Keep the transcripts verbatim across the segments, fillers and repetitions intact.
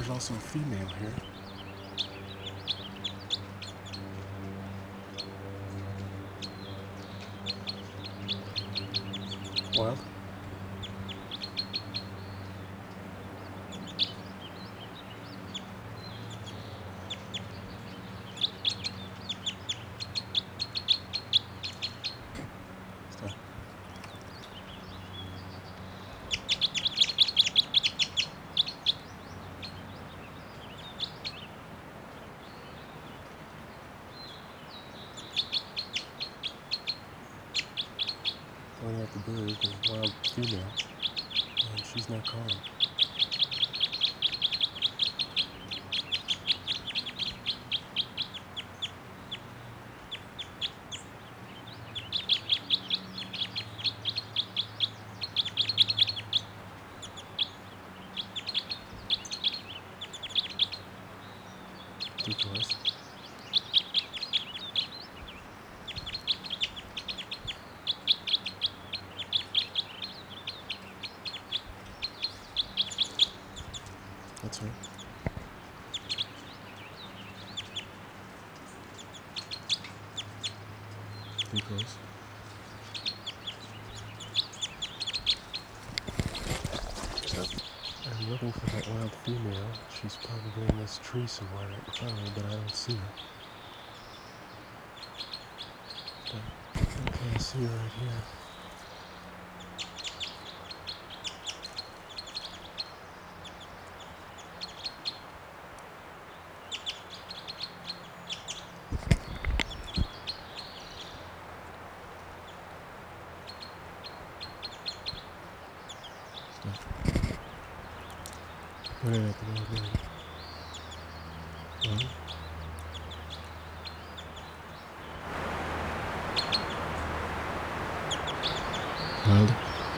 there's also a female here. Wild? Stop. Calling out the bird, the wild female, and she's not calling. Decoys. That's her. Decoys. I'm looking for that wild female. She's probably in this tree somewhere right in front of me, but I don't see her. But, okay, I see her right here. Where at the wild bird? Well, wild.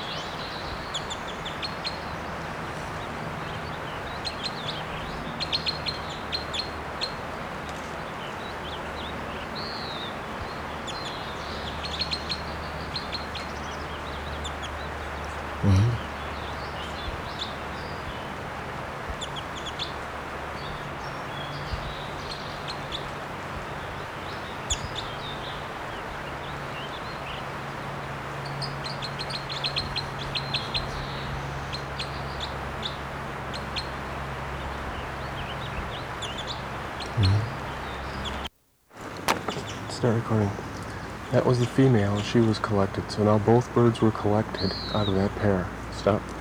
Wild. Start recording. That was the female, and she was collected. So now both birds were collected out of that pair. Stop.